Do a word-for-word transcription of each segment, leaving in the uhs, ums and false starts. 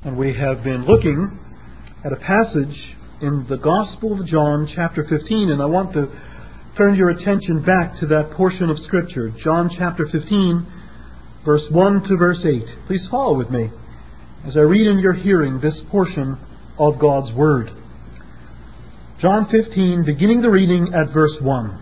And we have been looking at a passage in the Gospel of John, chapter fifteen, and I want to turn your attention back to that portion of Scripture, John chapter fifteen, verse one to verse eight. Please follow with me as I read in your hearing this portion of God's Word. John fifteen, beginning the reading at verse one.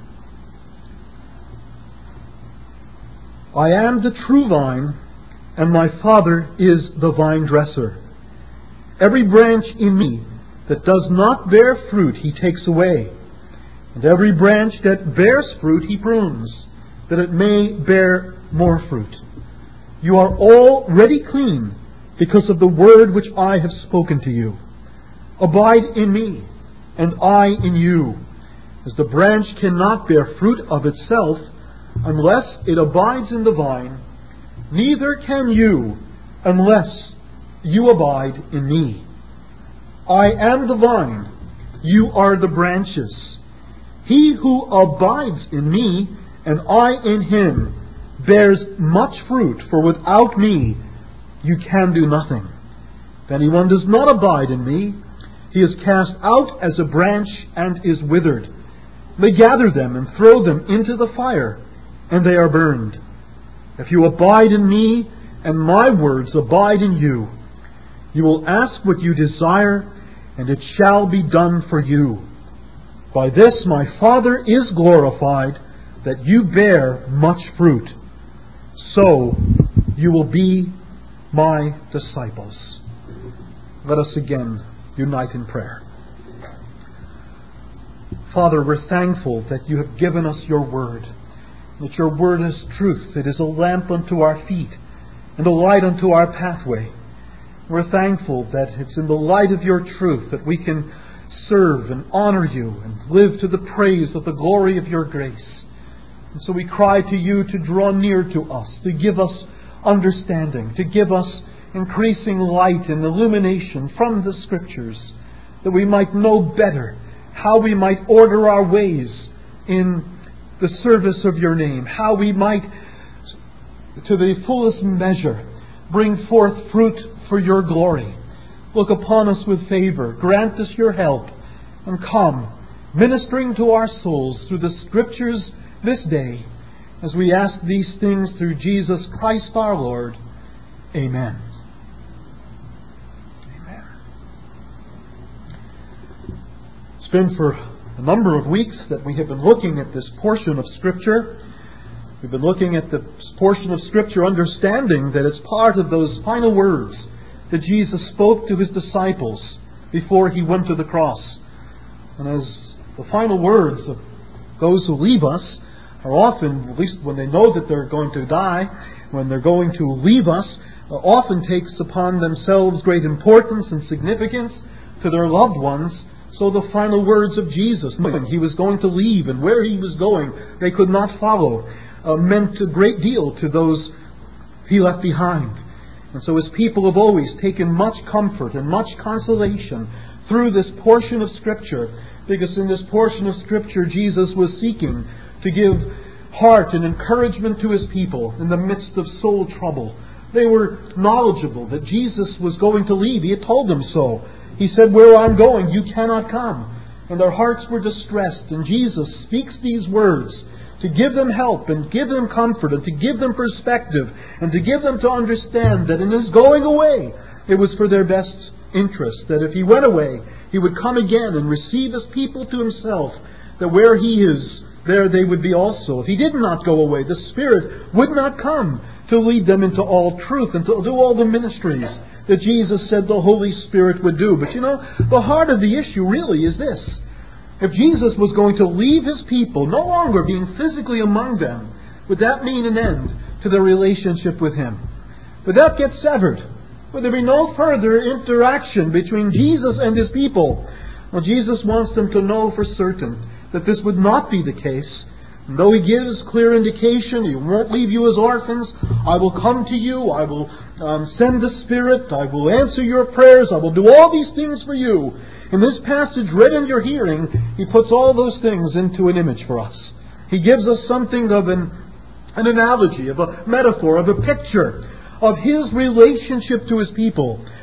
I am the true vine, and my Father is the vine dresser. Every branch in me that does not bear fruit He takes away, and every branch that bears fruit He prunes, that it may bear more fruit. You are already clean because of the word which I have spoken to you. Abide in me, and I in you. As the branch cannot bear fruit of itself unless it abides in the vine, neither can you unless you abide in me. I am the vine, you are the branches. He who abides in me, and I in him, bears much fruit, for without me you can do nothing. If anyone does not abide in me, he is cast out as a branch and is withered. They gather them and throw them into the fire, and they are burned. If you abide in me, and my words abide in you, you will ask what you desire, and it shall be done for you. By this my Father is glorified, that you bear much fruit. So you will be my disciples. Let us again unite in prayer. Father, we're thankful that you have given us your word, that your word is truth. It is a lamp unto our feet and a light unto our pathway. We're thankful that it's in the light of your truth that we can serve and honor you and live to the praise of the glory of your grace. And so we cry to you to draw near to us, to give us understanding, to give us increasing light and illumination from the Scriptures, that we might know better how we might order our ways in the service of your name, how we might, to the fullest measure, bring forth fruit for your glory. Look upon us with favor, grant us your help, and come, ministering to our souls through the Scriptures this day, as we ask these things through Jesus Christ our Lord. Amen. Amen. It's been for a number of weeks that we have been looking at this portion of Scripture. We've been looking at this portion of Scripture, understanding that it's part of those final words that Jesus spoke to His disciples before He went to the cross. And as the final words of those who leave us are often, at least when they know that they're going to die, when they're going to leave us, often takes upon themselves great importance and significance to their loved ones. So the final words of Jesus, when He was going to leave and where He was going, they could not follow, uh, meant a great deal to those He left behind. And so His people have always taken much comfort and much consolation through this portion of Scripture, because in this portion of Scripture Jesus was seeking to give heart and encouragement to His people in the midst of soul trouble. They were knowledgeable that Jesus was going to leave. He had told them so. He said, "Where I'm going, you cannot come." And their hearts were distressed. And Jesus speaks these words to give them help and give them comfort and to give them perspective and to give them to understand that in His going away, it was for their best interest. That if He went away, He would come again and receive His people to Himself. That where He is, there they would be also. If He did not go away, the Spirit would not come to lead them into all truth and to do all the ministries that Jesus said the Holy Spirit would do. But you know, the heart of the issue really is this. If Jesus was going to leave His people, no longer being physically among them, would that mean an end to their relationship with Him? Would that get severed? Would there be no further interaction between Jesus and His people? Well, Jesus wants them to know for certain that this would not be the case. And though He gives clear indication, He won't leave you as orphans. I will come to you. I will um, send the Spirit. I will answer your prayers. I will do all these things for you. In this passage read in your hearing, He puts all those things into an image for us. He gives us something of an, an analogy, of a metaphor, of a picture of His relationship to His people.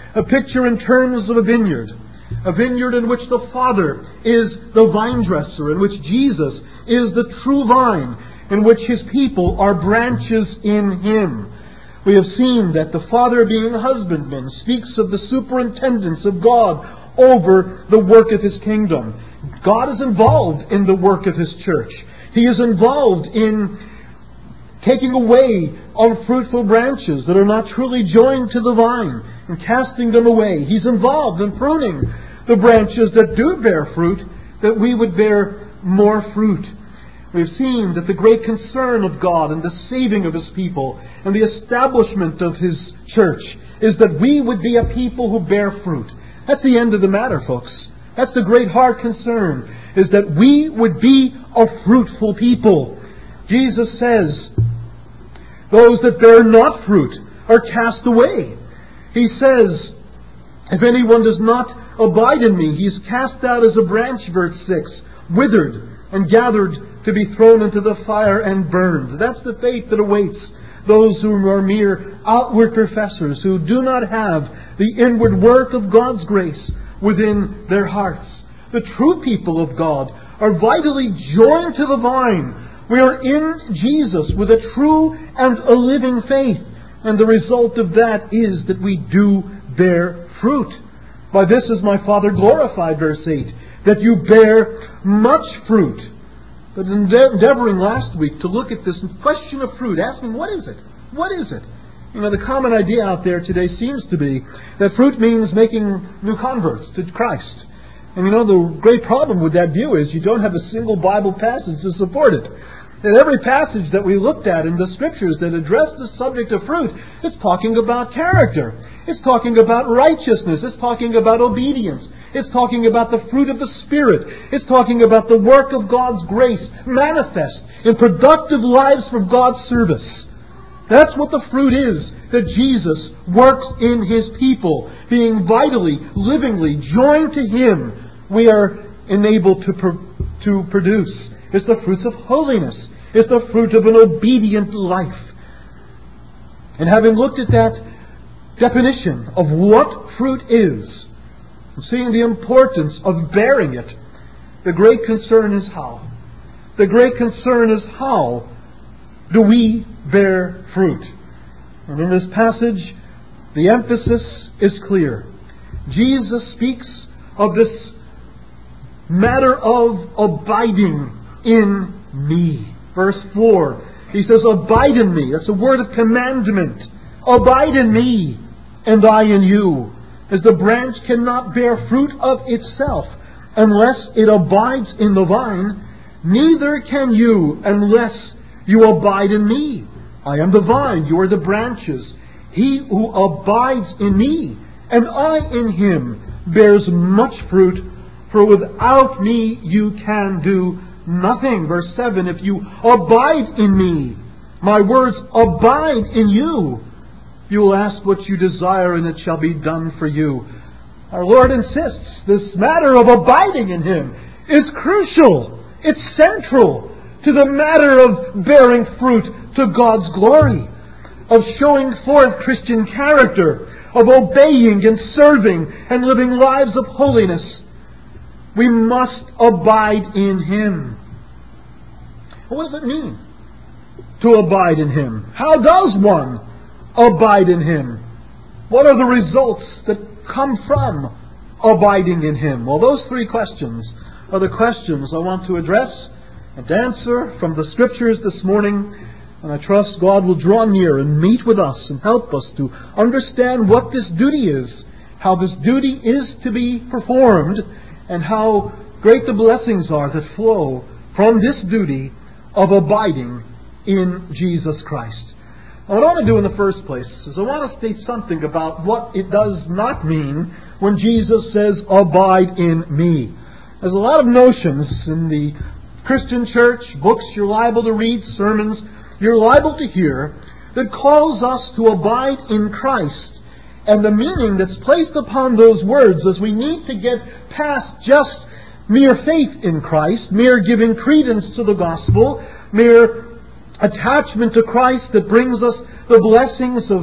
A picture in terms of a vineyard. A vineyard in which the Father is the vine dresser, in which Jesus is the true vine, in which His people are branches in Him. We have seen that the Father, being a husbandman, speaks of the superintendence of God over the work of His kingdom. God is involved in the work of His church. He is involved in taking away unfruitful branches that are not truly joined to the vine and casting them away. He's involved in pruning the branches that do bear fruit, that we would bear more fruit. We've seen that the great concern of God in the saving of His people and the establishment of His church is that we would be a people who bear fruit. That's the end of the matter, folks. That's the great heart concern, is that we would be a fruitful people. Jesus says, those that bear not fruit are cast away. He says, if anyone does not abide in me, he is cast out as a branch, verse six, withered and gathered to be thrown into the fire and burned. That's the fate that awaits those who are mere outward professors, who do not have the inward work of God's grace within their hearts. The true people of God are vitally joined to the vine. We are in Jesus with a true and a living faith. And the result of that is that we do bear fruit. By this is my Father glorified, verse eight, that you bear much fruit. But endeavoring last week to look at this question of fruit, asking, what is it? What is it? You know, the common idea out there today seems to be that fruit means making new converts to Christ. And you know, the great problem with that view is you don't have a single Bible passage to support it. And every passage that we looked at in the Scriptures that address the subject of fruit is talking about character. It's talking about righteousness. It's talking about obedience. It's talking about the fruit of the Spirit. It's talking about the work of God's grace manifest in productive lives for God's service. That's what the fruit is that Jesus works in His people. Being vitally, livingly joined to Him, we are enabled to, pro- to produce. It's the fruits of holiness. It's the fruit of an obedient life. And having looked at that definition of what fruit is, and seeing the importance of bearing it, the great concern is how. The great concern is how do we bear fruit? And in this passage, the emphasis is clear. Jesus speaks of this matter of abiding in me. Verse four, He says, abide in me. That's a word of commandment. Abide in me, and I in you. As the branch cannot bear fruit of itself unless it abides in the vine, neither can you unless you abide in me. I am the vine, you are the branches. He who abides in me, and I in him, bears much fruit, for without me you can do nothing. Verse seven, if you abide in me, my words abide in you, you will ask what you desire, and it shall be done for you. Our Lord insists this matter of abiding in Him is crucial. It's central to the matter of bearing fruit to God's glory, of showing forth Christian character, of obeying and serving and living lives of holiness. We must abide in Him. What does it mean to abide in Him? How does one abide in Him? What are the results that come from abiding in Him? Well, those three questions are the questions I want to address and answer from the Scriptures this morning. And I trust God will draw near and meet with us and help us to understand what this duty is, how this duty is to be performed, and how great the blessings are that flow from this duty of abiding in Jesus Christ. What I want to do in the first place is I want to state something about what it does not mean when Jesus says, abide in me. There's a lot of notions in the Christian church, books you're liable to read, sermons you're liable to hear, that calls us to abide in Christ. And the meaning that's placed upon those words is we need to get past just mere faith in Christ, mere giving credence to the gospel, mere attachment to Christ that brings us the blessings of,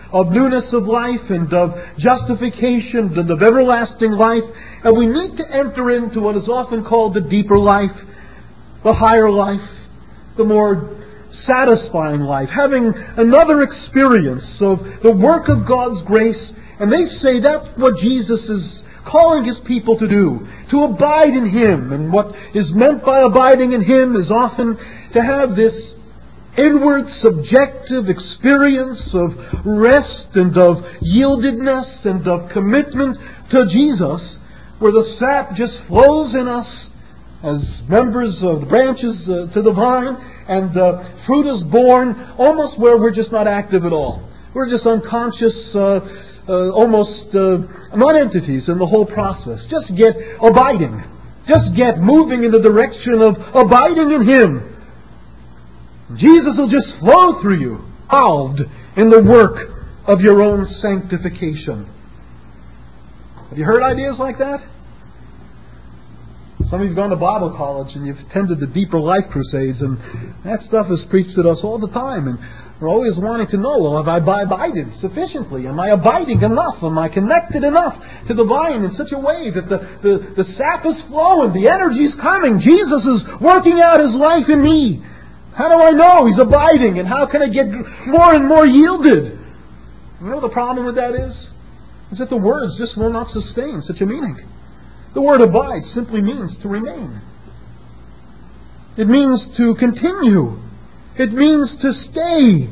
of newness of life and of justification and of everlasting life. And we need to enter into what is often called the deeper life, the higher life, the more satisfying life, having another experience of the work of God's grace. And they say that's what Jesus is calling His people to do, to abide in Him. And what is meant by abiding in Him is often to have this inward, subjective experience of rest and of yieldedness and of commitment to Jesus, where the sap just flows in us as members of the branches uh, to the vine, and uh, fruit is born almost where we're just not active at all. We're just unconscious, uh, uh, almost uh, non-entities in the whole process. Just get abiding. Just get moving in the direction of abiding in Him. Jesus will just flow through you, involved in the work of your own sanctification. Have you heard ideas like that? Some of you have gone to Bible college and you've attended the Deeper Life Crusades, and that stuff is preached to us all the time. And we're always wanting to know, well, have I abided sufficiently? Am I abiding enough? Am I connected enough to the vine in such a way that the, the, the sap is flowing, the energy is coming, Jesus is working out His life in me? How do I know He's abiding, and how can I get more and more yielded? You know what the problem with that is? Is that the words just will not sustain such a meaning. The word abide simply means to remain. It means to continue. It means to stay.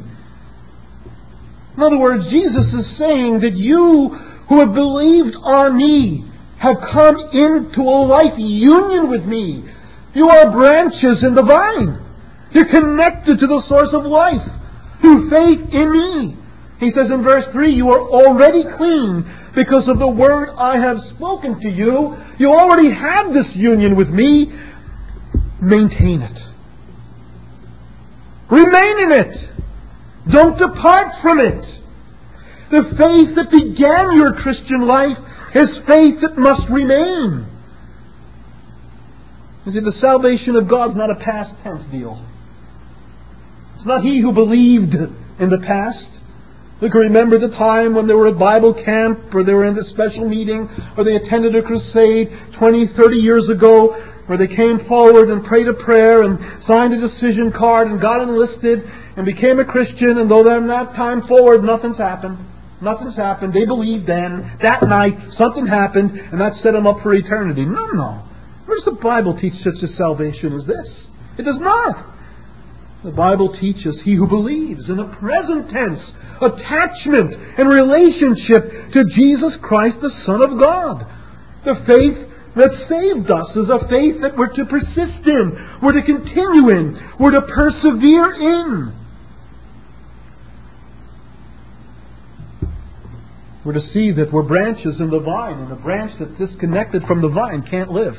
In other words, Jesus is saying that you who have believed on me have come into a life union with me. You are branches in the vine. You're connected to the source of life through faith in me. He says in verse three, you are already clean because of the word I have spoken to you. You already have this union with me. Maintain it. Remain in it. Don't depart from it. The faith that began your Christian life is faith that must remain. You see, the salvation of God is not a past tense deal. It's not he who believed in the past. They can remember the time when they were at Bible camp, or they were in a special meeting, or they attended a crusade twenty, thirty years ago, where they came forward and prayed a prayer and signed a decision card and got enlisted and became a Christian, and though from that time forward nothing's happened. Nothing's happened. They believed then, that night, something happened, and that set them up for eternity. No, no. Where does the Bible teach such a salvation as this? It does not. The Bible teaches he who believes in the present tense, attachment and relationship to Jesus Christ, the Son of God. The faith that saved us is a faith that we're to persist in, we're to continue in, we're to persevere in. We're to see that we're branches in the vine, and a branch that's disconnected from the vine can't live.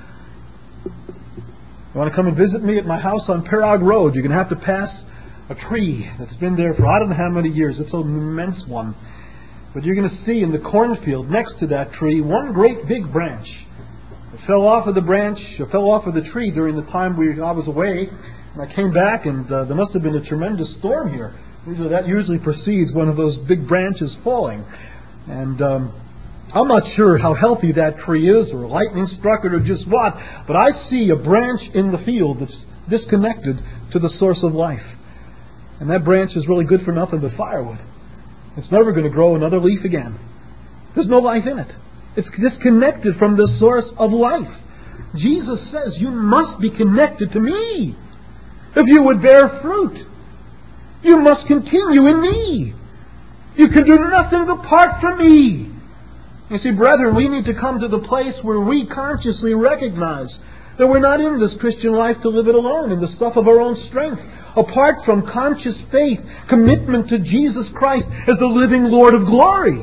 You want to come and visit me at my house on Parag Road, you're going to have to pass a tree that's been there for I don't know how many years. It's an immense one. But you're going to see in the cornfield next to that tree one great big branch. It fell off of the branch, it fell off of the tree during the time we I was away. And I came back, and uh, there must have been a tremendous storm here. Usually that usually precedes one of those big branches falling. And um, I'm not sure how healthy that tree is, or lightning struck it, or just what. But I see a branch in the field that's disconnected to the source of life. And that branch is really good for nothing but firewood. It's never going to grow another leaf again. There's no life in it. It's disconnected from the source of life. Jesus says, you must be connected to me. If you would bear fruit, you must continue in me. You can do nothing apart from me. You see, brethren, we need to come to the place where we consciously recognize that we're not in this Christian life to live it alone in the stuff of our own strength. Apart from conscious faith, commitment to Jesus Christ as the living Lord of glory.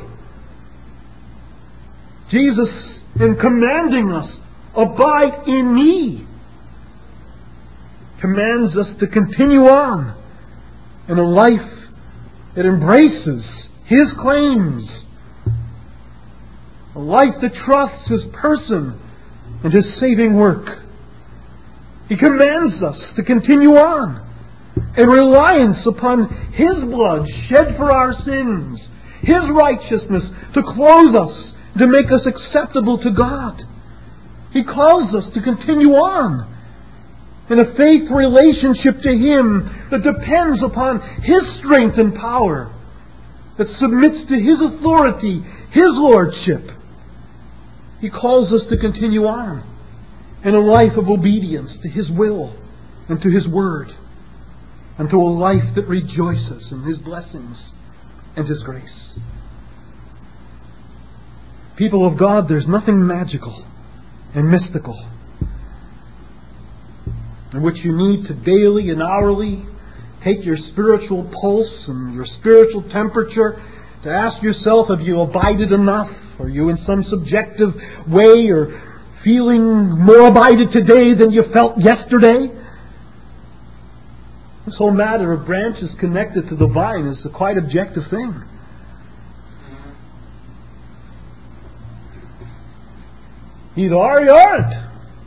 Jesus, in commanding us, abide in me, commands us to continue on in a life that embraces His claims, a life that trusts His person and His saving work. He commands us to continue on in reliance upon His blood shed for our sins, His righteousness to clothe us, to make us acceptable to God. He calls us to continue on in a faith relationship to Him that depends upon His strength and power, that submits to His authority, His lordship. He calls us to continue on in a life of obedience to His will and to His word, and to a life that rejoices in His blessings and His grace. People of God, there's nothing magical and mystical in which you need to daily and hourly take your spiritual pulse and your spiritual temperature to ask yourself, have you abided enough? Are you in some subjective way or feeling more abided today than you felt yesterday? This whole matter of branches connected to the vine is a quite objective thing. Either are or you aren't.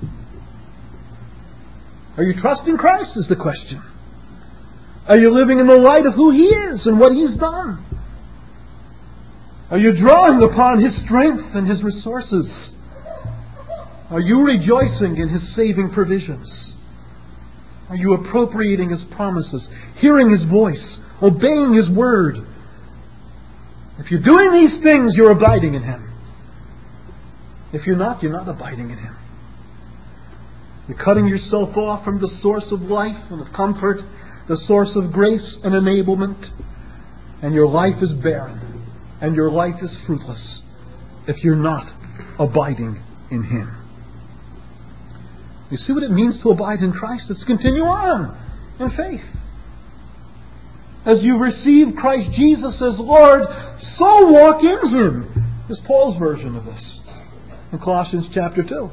Are you trusting Christ is the question. Are you living in the light of who He is and what He's done? Are you drawing upon His strength and His resources? Are you rejoicing in His saving provisions? Are you appropriating His promises, hearing His voice, obeying His word? If you're doing these things, you're abiding in Him. If you're not, you're not abiding in Him. You're cutting yourself off from the source of life and of comfort, the source of grace and enablement, and your life is barren, and your life is fruitless if you're not abiding in Him. You see what it means to abide in Christ? It's to continue on in faith. As you receive Christ Jesus as Lord, so walk in Him. This is Paul's version of this in Colossians chapter two.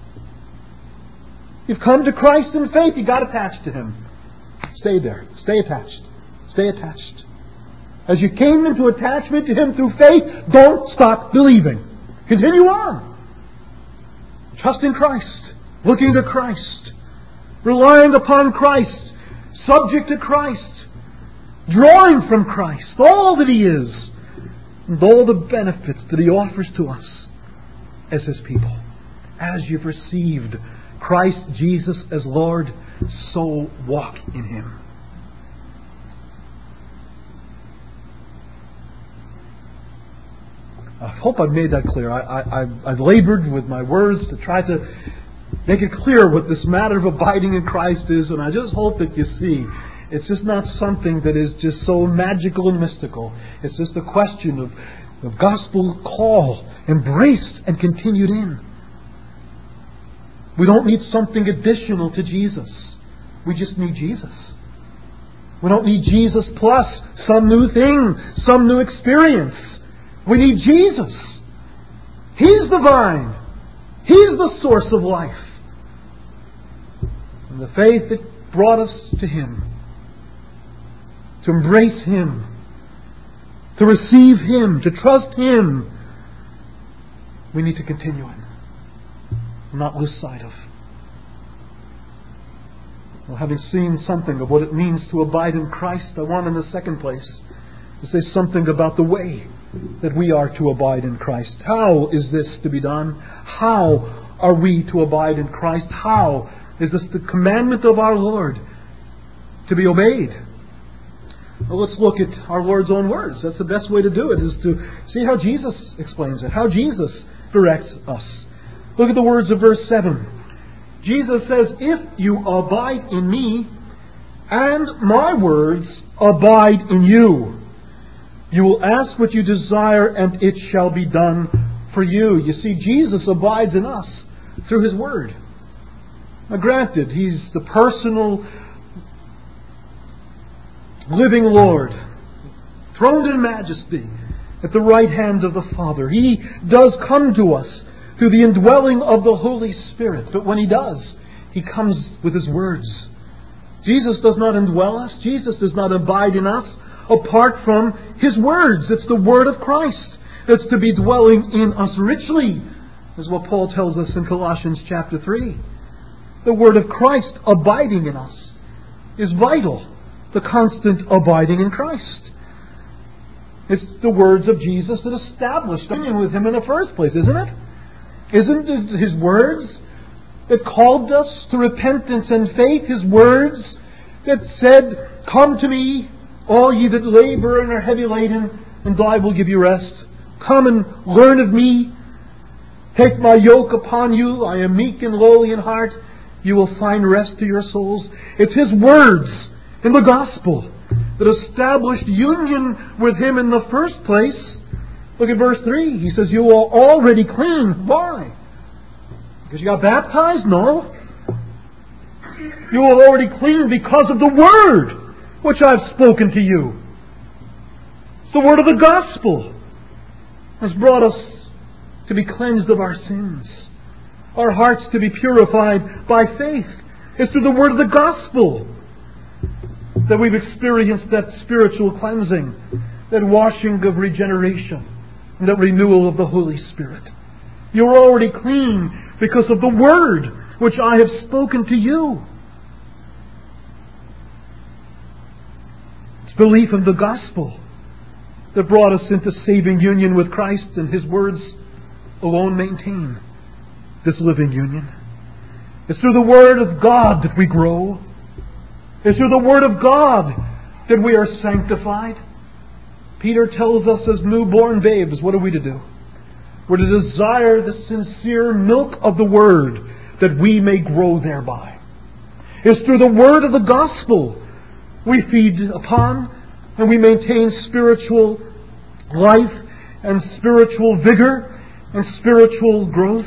You've come to Christ in faith, you got attached to Him. Stay there. Stay attached. Stay attached. As you came into attachment to Him through faith, don't stop believing. Continue on. Trust in Christ. Looking to Christ. Relying upon Christ. Subject to Christ. Drawing from Christ. All that He is. And all the benefits that He offers to us as His people. As you've received Christ Jesus as Lord, so walk in Him. I hope I've made that clear. I, I, I've, I've labored with my words to try to make it clear what this matter of abiding in Christ is, and I just hope that you see it's just not something that is just so magical and mystical. It's just a question of, of gospel call, embraced and continued in. We don't need something additional to Jesus. We just need Jesus. We don't need Jesus plus some new thing, some new experience. We need Jesus. He's the vine. He's the source of life. And the faith that brought us to Him, to embrace Him, to receive Him, to trust Him, we need to continue in. Not lose sight of. Well, having seen something of what it means to abide in Christ, I want in the second place to say something about the way that we are to abide in Christ. How is this to be done? How are we to abide in Christ? How is this the commandment of our Lord to be obeyed? Well, let's look at our Lord's own words. That's the best way to do it, is to see how Jesus explains it, how Jesus directs us. Look at the words of verse seven. Jesus says, "If you abide in me, and my words abide in you, you will ask what you desire, and it shall be done for you." You see, Jesus abides in us through His Word. Now granted, He's the personal, living Lord, throned in majesty at the right hand of the Father. He does come to us through the indwelling of the Holy Spirit. But when He does, He comes with His words. Jesus does not indwell us. Jesus does not abide in us apart from His words. It's the Word of Christ that's to be dwelling in us richly, is what Paul tells us in Colossians chapter three. The Word of Christ abiding in us is vital. The constant abiding in Christ. It's the words of Jesus that established union with Him in the first place, isn't it? Isn't it His words that called us to repentance and faith? His words that said, "Come to me, all ye that labor and are heavy laden, and I will give you rest. Come and learn of me. Take my yoke upon you. I am meek and lowly in heart. You will find rest to your souls." It's His words in the gospel that established union with Him in the first place. Look at verse three. He says, "You are already clean." Why? Because you got baptized? No. You are already clean because of the Word which I've spoken to you. It's the Word of the gospel has brought us to be cleansed of our sins, our hearts to be purified by faith. It's through the Word of the gospel that we've experienced that spiritual cleansing, that washing of regeneration, and that renewal of the Holy Spirit. You're already clean because of the Word which I have spoken to you. It's belief in the gospel that brought us into saving union with Christ, and His words alone maintain this living union. It's through the Word of God that we grow. It's through the Word of God that we are sanctified. Peter tells us as newborn babes, what are we to do? We're to desire the sincere milk of the Word, that we may grow thereby. It's through the Word of the gospel we feed upon and we maintain spiritual life and spiritual vigor and spiritual growth.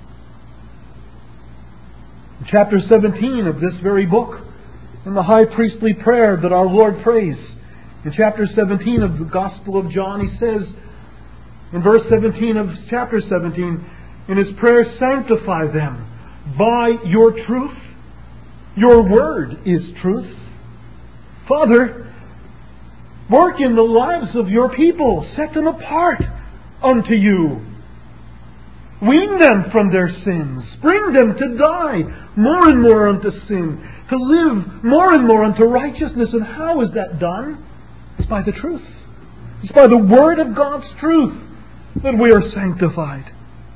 In chapter seventeen of this very book, in the high priestly prayer that our Lord prays, in chapter seventeen of the Gospel of John, He says, in verse seventeen of chapter seventeen, in His prayer, "Sanctify them by your truth. Your word is truth." Father, work in the lives of your people. Set them apart unto you. Wean them from their sins. Bring them to die more and more unto sin, to live more and more unto righteousness. And how is that done? It's by the truth. It's by the Word of God's truth that we are sanctified.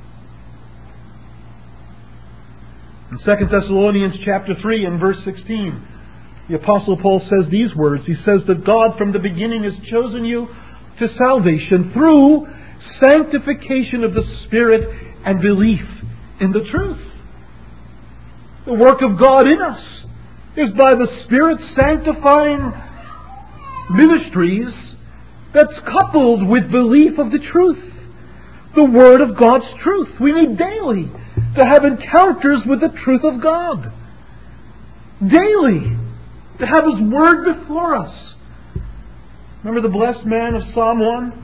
In Second Thessalonians chapter three and verse sixteen, the Apostle Paul says these words. He says that God from the beginning has chosen you to salvation through sanctification of the Spirit and belief in the truth. The work of God in us is by the Spirit sanctifying ministries that's coupled with belief of the truth. The Word of God's truth. We need daily to have encounters with the truth of God. Daily to have His Word before us. Remember the blessed man of Psalm one?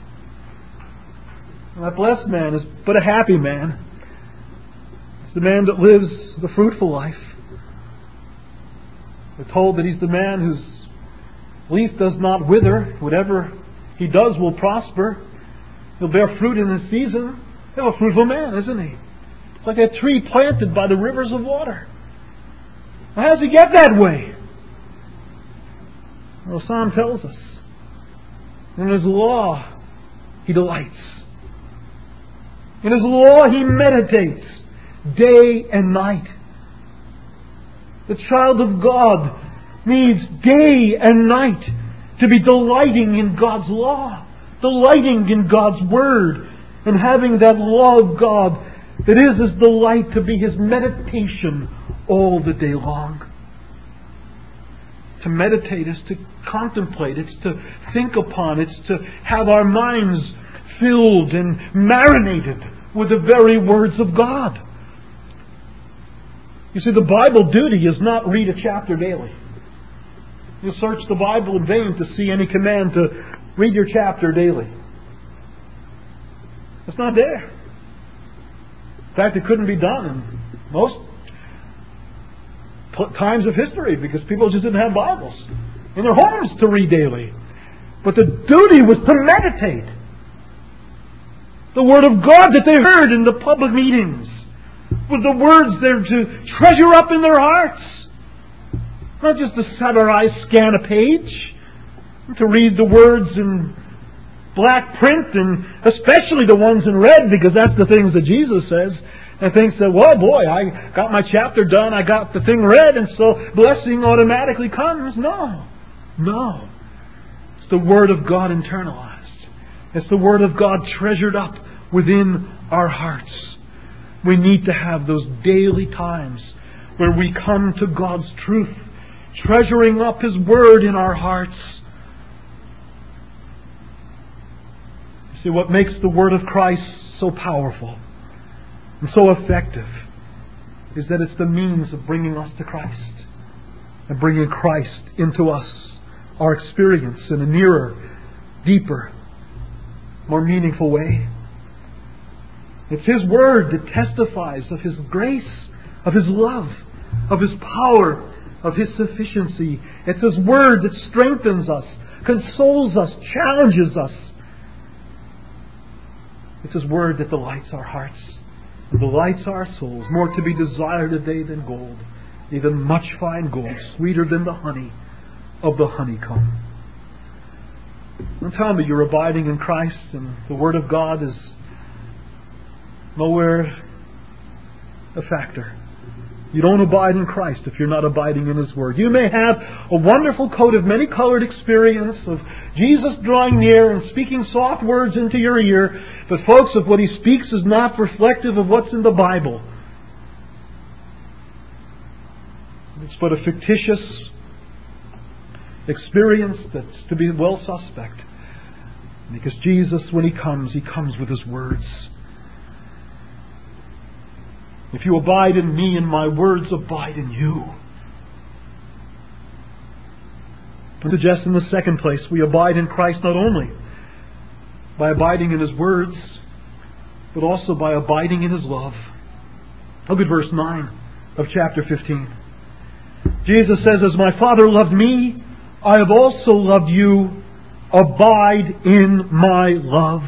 And that blessed man is but a happy man. It's the man that lives the fruitful life. We're told that he's the man whose leaf does not wither. Whatever he does will prosper. He'll bear fruit in his season. He's a fruitful man, isn't he? It's like a tree planted by the rivers of water. How does he get that way? Well, the Psalm tells us. In His law he delights. In His law he meditates day and night. The child of God needs day and night to be delighting in God's law, delighting in God's Word, and having that law of God that is His delight to be His meditation all the day long. To meditate is to contemplate, it's to think upon, it's to have our minds filled and marinated with the very words of God. You see, the Bible duty is not read a chapter daily. You search the Bible in vain to see any command to read your chapter daily. It's not there. In fact, it couldn't be done in most times of history because people just didn't have Bibles in their homes to read daily. But the duty was to meditate the Word of God that they heard in the public meetings, with the words they're to treasure up in their hearts. Not just to set our eyes, scan a page, to read the words and black print, and especially the ones in red, because that's the things that Jesus says. And thinks that, well, boy, I got my chapter done, I got the thing read, and so blessing automatically comes. No. No. It's the Word of God internalized. It's the Word of God treasured up within our hearts. We need to have those daily times where we come to God's truth, treasuring up His Word in our hearts. See, what makes the Word of Christ so powerful and so effective is that it's the means of bringing us to Christ and bringing Christ into us, our experience, in a nearer, deeper, more meaningful way. It's His Word that testifies of His grace, of His love, of His power, of His sufficiency. It's His Word that strengthens us, consoles us, challenges us. It's His Word that delights our hearts, delights our souls, more to be desired today than gold, even much fine gold, sweeter than the honey of the honeycomb. Don't tell me you're abiding in Christ and the Word of God is nowhere a factor. You don't abide in Christ if you're not abiding in His Word. You may have a wonderful coat of many-colored experience of Jesus drawing near and speaking soft words into your ear, but folks, if what He speaks is not reflective of what's in the Bible, it's but a fictitious experience that's to be well suspect. Because Jesus, when He comes, He comes with His words. If you abide in me and my words abide in you. I suggest in the second place, we abide in Christ not only by abiding in His words, but also by abiding in His love. Look at verse nine of chapter fifteen. Jesus says, as my Father loved me, I have also loved you. Abide in my love.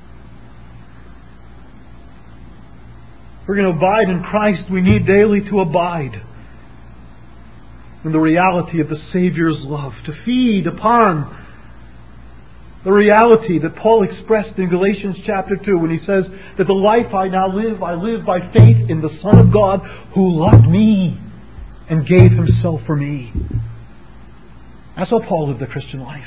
If we're going to abide in Christ, we need daily to abide in the reality of the Savior's love, to feed upon the reality that Paul expressed in Galatians chapter two when he says that the life I now live, I live by faith in the Son of God who loved me and gave Himself for me. That's how Paul lived the Christian life.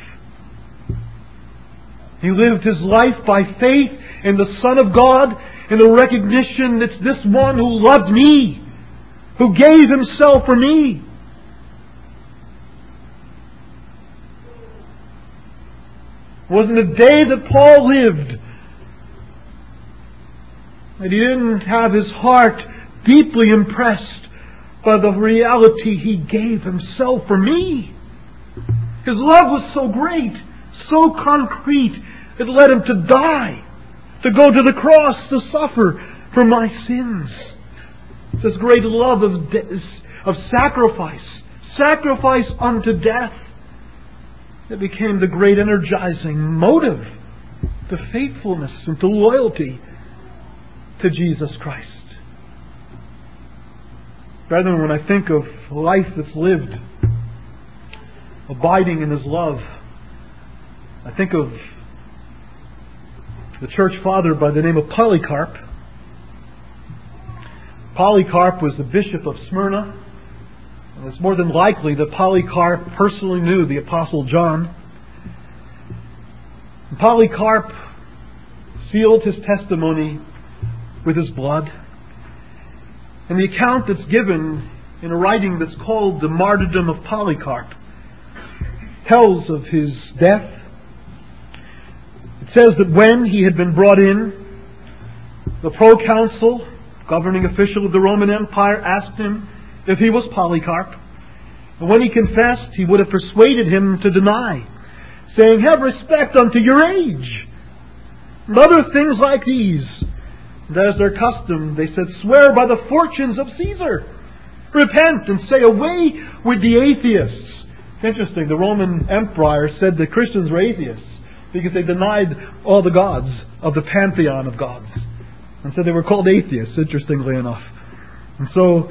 He lived his life by faith in the Son of God, in the recognition that it's this one who loved me, who gave Himself for me. It wasn't a day that Paul lived that he didn't have his heart deeply impressed by the reality He gave Himself for me. His love was so great, so concrete, it led Him to die, to go to the cross, to suffer for my sins. This great love of, de- of sacrifice, sacrifice unto death, it became the great energizing motive to faithfulness and to loyalty to Jesus Christ. Brethren, when I think of life that's lived, abiding in His love, I think of the church father by the name of Polycarp. Polycarp was the bishop of Smyrna. And it's more than likely that Polycarp personally knew the Apostle John. And Polycarp sealed his testimony with his blood. And the account that's given in a writing that's called the Martyrdom of Polycarp tells of his death. It says that when he had been brought in, the proconsul, governing official of the Roman Empire, asked him if he was Polycarp. And when he confessed, he would have persuaded him to deny, saying, have respect unto your age. And other things like these. And as their custom, they said, swear by the fortunes of Caesar. Repent and say, away with the atheists. It's interesting, the Roman Empire said that Christians were atheists because they denied all the gods of the pantheon of gods. And so they were called atheists, interestingly enough. And so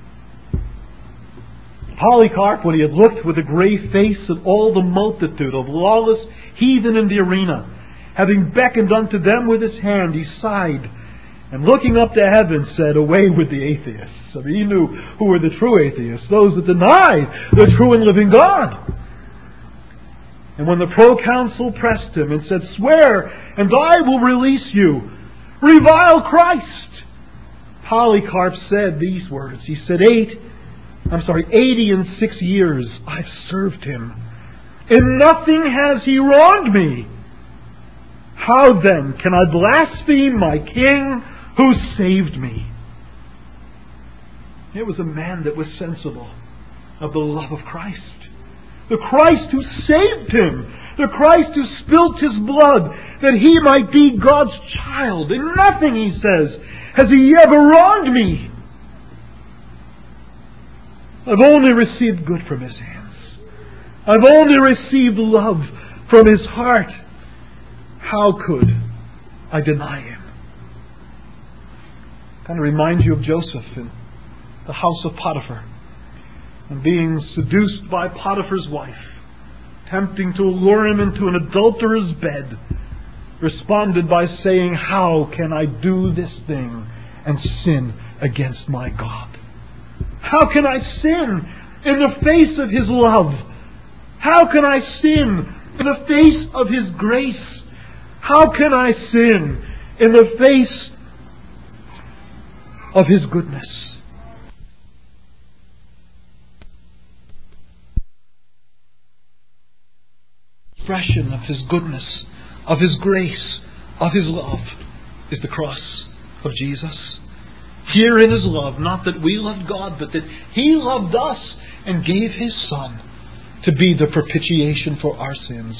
Polycarp, when he had looked with a grave face at all the multitude of lawless heathen in the arena, Having beckoned unto them with his hand, he sighed, and looking up to heaven said, away with the atheists. I mean, he knew who were the true atheists, those that deny the true and living God. And when the proconsul pressed him and said, swear, and I will release you, revile Christ, Polycarp said these words. He said, eight, I'm sorry, eighty and six years I've served him. In nothing has he wronged me. How then can I blaspheme my King who saved me? It was a man that was sensible of the love of Christ. The Christ who saved him. The Christ who spilt his blood that he might be God's child. In nothing, he says, has he ever wronged me. I've only received good from his hands. I've only received love from his heart. How could I deny him? Kind of reminds you of Joseph in the house of Potiphar, and being seduced by Potiphar's wife, tempting to lure him into an adulterer's bed, responded by saying, how can I do this thing and sin against my God? How can I sin in the face of his love? How can I sin in the face of his grace? How can I sin in the face of his goodness? Expression of his goodness, of his grace, of his love is the cross of Jesus. Herein is love, not that we loved God, but that he loved us and gave his Son to be the propitiation for our sins.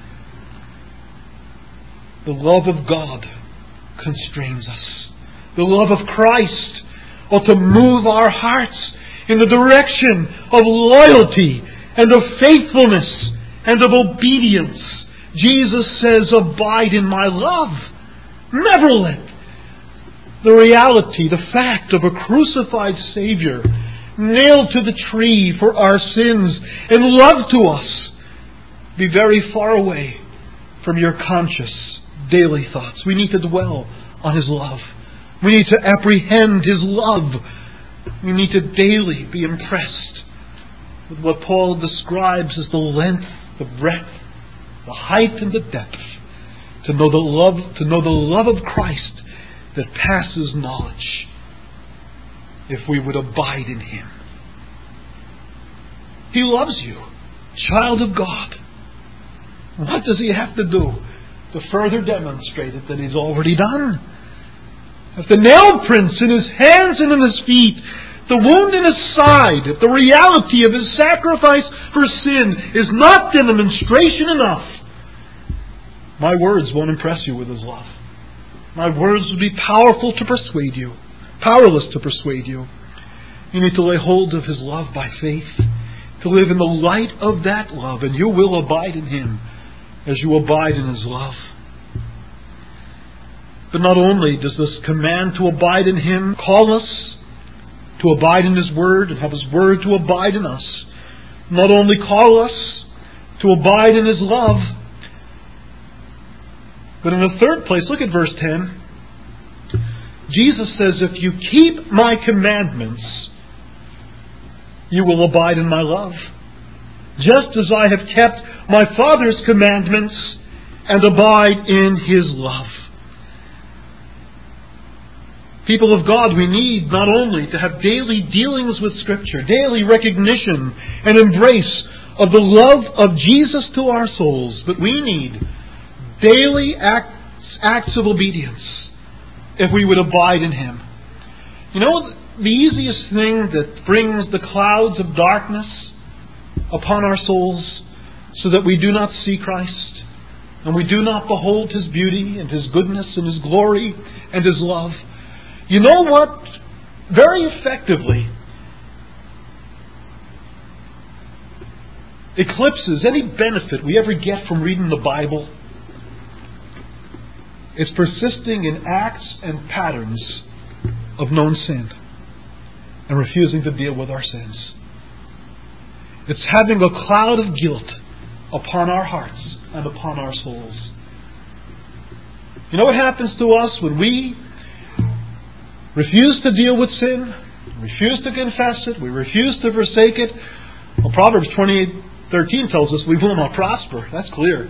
The love of God constrains us. The love of Christ ought to move our hearts in the direction of loyalty and of faithfulness and of obedience. Jesus says, abide in my love. Never let the reality, the fact of a crucified Savior nailed to the tree for our sins and love to us be very far away from your conscious daily thoughts. We need to dwell on his love. We need to apprehend his love. We need to daily be impressed with what Paul describes as the length, the breadth, the height and the depth. To know the love, to know the love of Christ that passes knowledge, if we would abide in him. He loves you, child of God. What does he have to do to further demonstrate it that he's already done? If the nail prints in his hands and in his feet, the wound in his side, if the reality of his sacrifice for sin is not demonstration enough, my words won't impress you with his love. My words would be powerful to persuade you, powerless to persuade you. You need to lay hold of his love by faith, to live in the light of that love, and you will abide in him as you abide in his love. But not only does this command to abide in him call us to abide in his word and have his word to abide in us, not only call us to abide in his love, but in the third place, look at verse ten. Jesus says, if you keep my commandments, you will abide in my love, just as I have kept my Father's commandments and abide in his love. People of God, we need not only to have daily dealings with Scripture, daily recognition and embrace of the love of Jesus to our souls, but we need daily acts, acts of obedience if we would abide in him. You know, the easiest thing that brings the clouds of darkness upon our souls so that we do not see Christ and we do not behold his beauty and his goodness and his glory and his love. You know what? Very effectively eclipses any benefit we ever get from reading the Bible. It's persisting in acts and patterns of known sin and refusing to deal with our sins. It's having a cloud of guilt upon our hearts and upon our souls. You know what happens to us when we refuse to deal with sin, refuse to confess it, we refuse to forsake it? Well, Proverbs twenty-eight thirteen tells us we will not prosper. That's clear.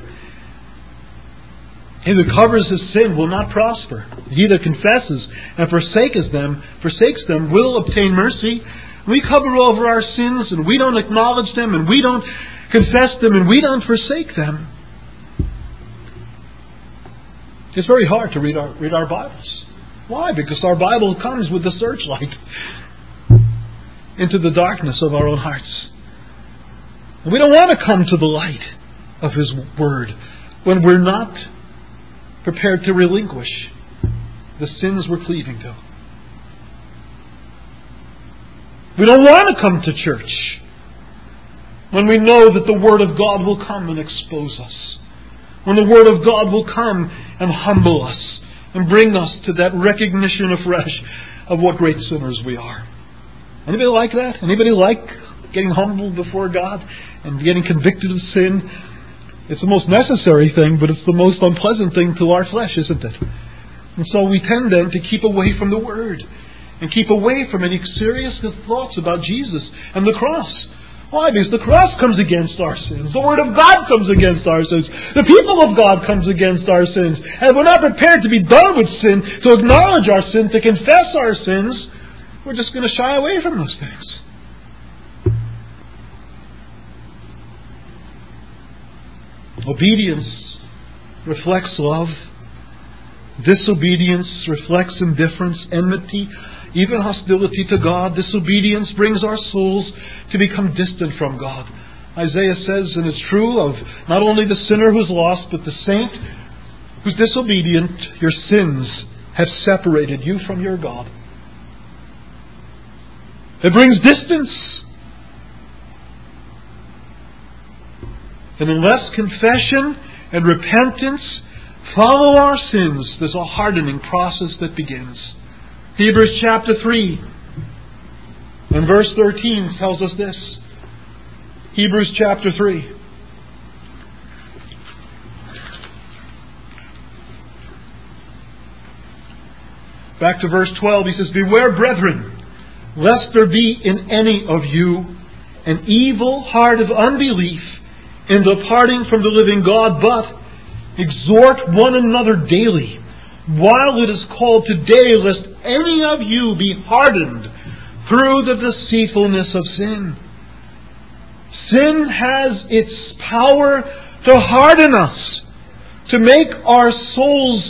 He that covers his sin will not prosper. He that confesses and forsakes them, forsakes them will obtain mercy. We cover over our sins and we don't acknowledge them and we don't confess them and we don't forsake them. It's very hard to read our, read our Bibles. Why? Because our Bible comes with the searchlight into the darkness of our own hearts. And we don't want to come to the light of His Word when we're not prepared to relinquish the sins we're cleaving to. We don't want to come to church when we know that the Word of God will come and expose us. When the Word of God will come and humble us and bring us to that recognition afresh of what great sinners we are. Anybody like that? Anybody like getting humbled before God and getting convicted of sin? It's the most necessary thing, but it's the most unpleasant thing to our flesh, isn't it? And so we tend then to keep away from the Word and keep away from any serious thoughts about Jesus and the cross. Why? Because the cross comes against our sins. The Word of God comes against our sins. The people of God comes against our sins. And if we're not prepared to be done with sin, to acknowledge our sin, to confess our sins, we're just going to shy away from those things. Obedience reflects love. Disobedience reflects indifference, enmity, even hostility to God. Disobedience brings our souls to become distant from God. Isaiah says, and it's true of not only the sinner who's lost, but the saint who's disobedient, your sins have separated you from your God. It brings distance. And unless confession and repentance follow our sins, there's a hardening process that begins. Hebrews chapter three and verse thirteen tells us this. Hebrews chapter three. Back to verse twelve, he says, "Beware, brethren, lest there be in any of you an evil heart of unbelief in departing from the living God, but exhort one another daily, while it is called today, lest any of you be hardened through the deceitfulness of sin." Sin has its power to harden us, to make our souls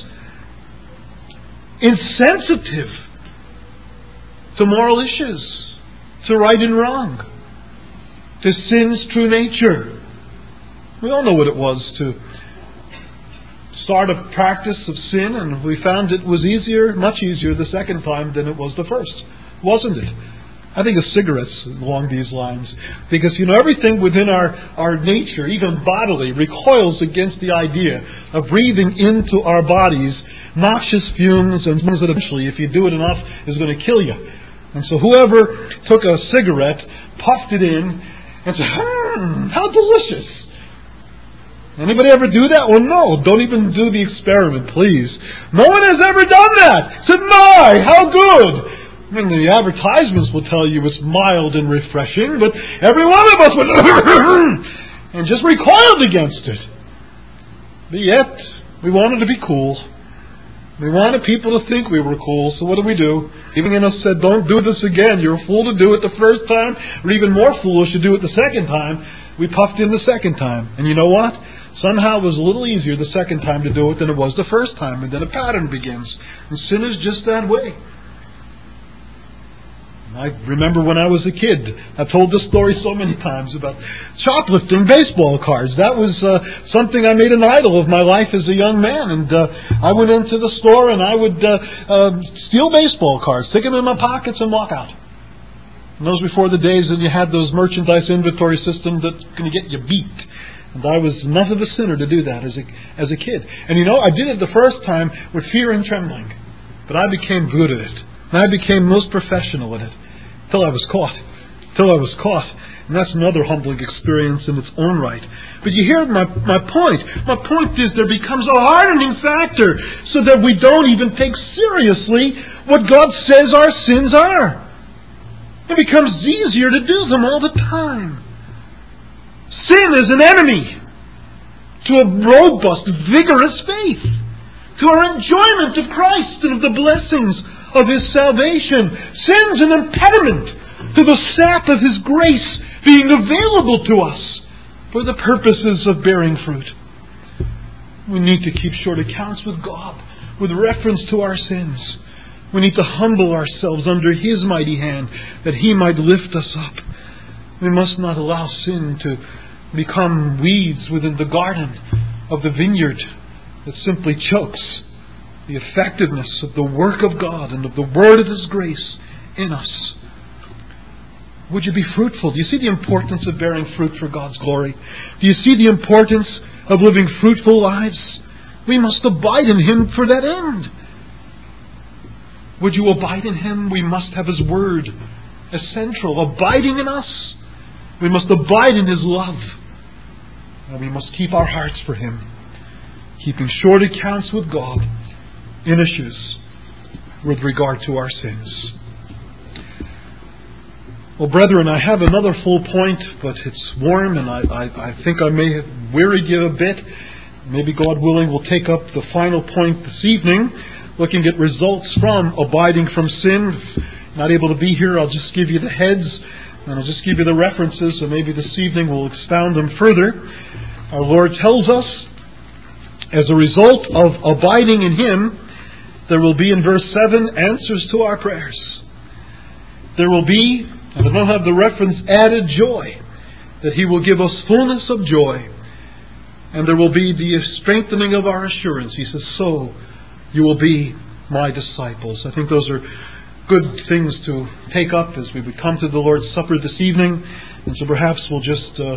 insensitive to moral issues, to right and wrong, to sin's true nature. We all know what it was to start a practice of sin, and we found it was easier, much easier the second time than it was the first. Wasn't it? I think of cigarettes along these lines. Because, you know, everything within our, our nature, even bodily, recoils against the idea of breathing into our bodies noxious fumes and fumes that eventually, if you do it enough, is going to kill you. And so whoever took a cigarette, puffed it in, and said, hmm, how delicious. Anybody ever do that? Well, no. Don't even do the experiment, please. No one has ever done that. Said, my, how good. I mean, the advertisements will tell you it's mild and refreshing, but every one of us went and just recoiled against it. But yet, we wanted to be cool. We wanted people to think we were cool, so what did we do? Even in us said, don't do this again. You're a fool to do it the first time, or even more foolish to do it the second time. We puffed in the second time. And you know what? Somehow it was a little easier the second time to do it than it was the first time. And then a pattern begins. And sin is just that way. I remember when I was a kid, I've told this story so many times about shoplifting baseball cards. That was uh, something I made an idol of my life as a young man. And uh, I went into the store and I would uh, uh, steal baseball cards, stick them in my pockets and walk out. And those before the days when you had those merchandise inventory systems that's going to get you beat. And I was enough of a sinner to do that as a, as a kid. And you know, I did it the first time with fear and trembling. But I became good at it. And I became most professional at it. Till I was caught. Till I was caught. And that's another humbling experience in its own right. But you hear my, my point. My point is there becomes a hardening factor so that we don't even take seriously what God says our sins are. It becomes easier to do them all the time. Sin is an enemy to a robust, vigorous faith, to our enjoyment of Christ and of the blessings of His salvation. Sin's an impediment to the sap of His grace being available to us for the purposes of bearing fruit. We need to keep short accounts with God with reference to our sins. We need to humble ourselves under His mighty hand that He might lift us up. We must not allow sin to become weeds within the garden of the vineyard that simply chokes the effectiveness of the work of God and of the word of His grace in us. Would you be fruitful? Do you see the importance of bearing fruit for God's glory? Do you see the importance of living fruitful lives? We must abide in Him for that end. Would you abide in Him? We must have His word as central. Abiding in us, we must abide in His love. And we must keep our hearts for Him, keeping short accounts with God in issues with regard to our sins. Well, brethren, I have another full point, but it's warm and I, I, I think I may have wearied you a bit. Maybe, God willing, we'll take up the final point this evening, looking at results from abiding from sin. If not able to be here, I'll just give you the heads and I'll just give you the references, so maybe this evening we'll expound them further. Our Lord tells us, as a result of abiding in Him, there will be, in verse seven, answers to our prayers. There will be, and I don't have the reference, added joy, that He will give us fullness of joy. And there will be the strengthening of our assurance. He says, so you will be my disciples. I think those are good things to take up as we would come to the Lord's Supper this evening. And so perhaps we'll just uh,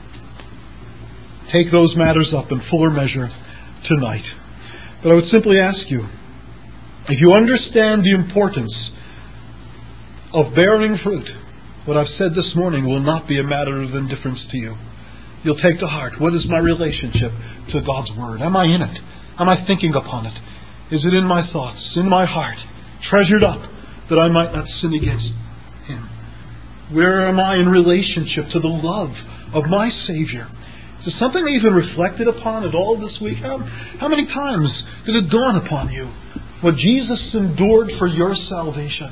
take those matters up in fuller measure tonight. But I would simply ask you, if you understand the importance of bearing fruit, what I've said this morning will not be a matter of indifference to you. You'll take to heart, what is my relationship to God's Word? Am I in it? Am I thinking upon it? Is it in my thoughts, in my heart, treasured up, that I might not sin against Him? Where am I in relationship to the love of my Savior? Is it something I even reflected upon at all this week? How, how many times did it dawn upon you what Jesus endured for your salvation?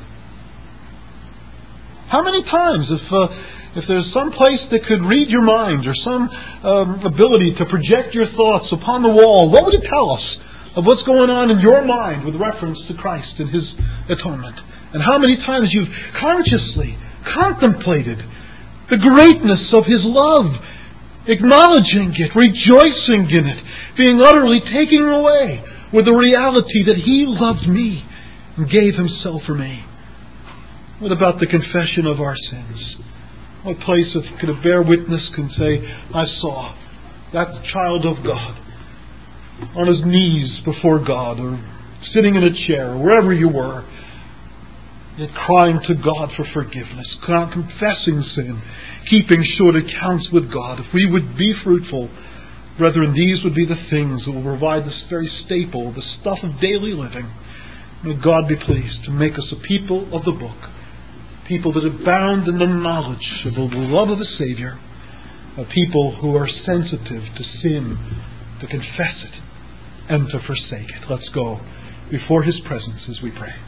How many times, if uh, if there's some place that could read your mind or some um, ability to project your thoughts upon the wall, what would it tell us of what's going on in your mind with reference to Christ and His atonement? And how many times you've consciously contemplated the greatness of His love, acknowledging it, rejoicing in it, being utterly taken away with the reality that He loved me and gave Himself for me. What about the confession of our sins? What place of, could a bear witness can say, I saw that child of God on his knees before God, or sitting in a chair, or wherever you were, yet crying to God for forgiveness, confessing sin, keeping short accounts with God. If we would be fruitful, brethren, these would be the things that will provide this very staple, the stuff of daily living. May God be pleased to make us a people of the book, people that abound in the knowledge of the love of the Savior, a people who are sensitive to sin, to confess it, and to forsake it. Let's go before His presence as we pray.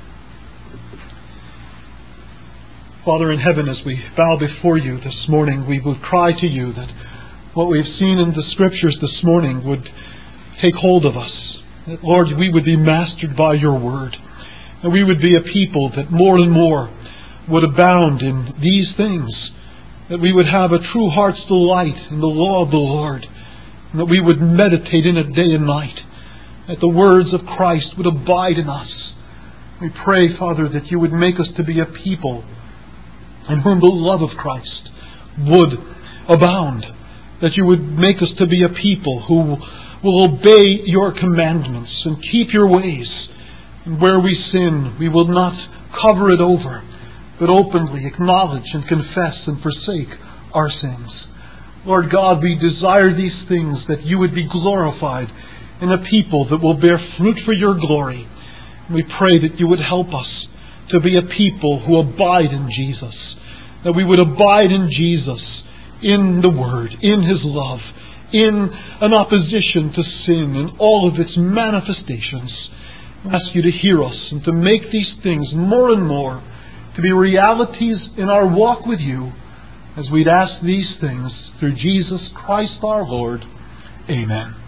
Father in heaven, as we bow before You this morning, we would cry to You that what we have seen in the Scriptures this morning would take hold of us. That, Lord, we would be mastered by Your Word. And we would be a people that more and more would abound in these things. That we would have a true heart's delight in the law of the Lord. And that we would meditate in it day and night. That the words of Christ would abide in us. We pray, Father, that You would make us to be a people in whom the love of Christ would abound. That You would make us to be a people who will obey Your commandments and keep Your ways. And where we sin, we will not cover it over, but openly acknowledge and confess and forsake our sins. Lord God, we desire these things, that You would be glorified in a people that will bear fruit for Your glory. We pray that You would help us to be a people who abide in Jesus, that we would abide in Jesus, in the Word, in His love, in an opposition to sin in all of its manifestations. I ask You to hear us and to make these things more and more to be realities in our walk with You, as we'd ask these things through Jesus Christ our Lord. Amen.